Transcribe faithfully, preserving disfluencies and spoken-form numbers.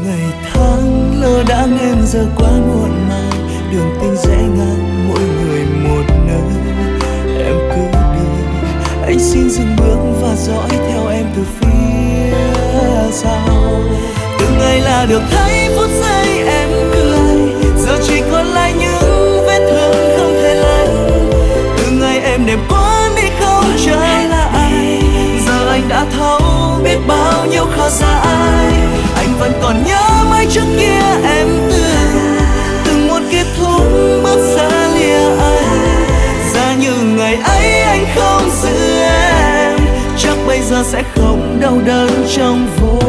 Ngày tháng lơ đãng em giờ quá muộn màng, đường tình rẽ ngang mỗi người một nơi. Em cứ đi, anh xin dừng bước và dõi theo em từ phía sau. Từng ngày là được thấy phút giây em cười, giờ chỉ còn lại những vết thương không thể lành. Từng ngày em đêm qua đi không trở lại, giờ anh đã thấu biết bao nhiêu khó dại. Anh vẫn còn nhớ mãi trước kia em từng từng muốn kết thúc bước xa lìa anh. Ra như ngày ấy anh không giữ em, chắc bây giờ sẽ không đau đớn trong vô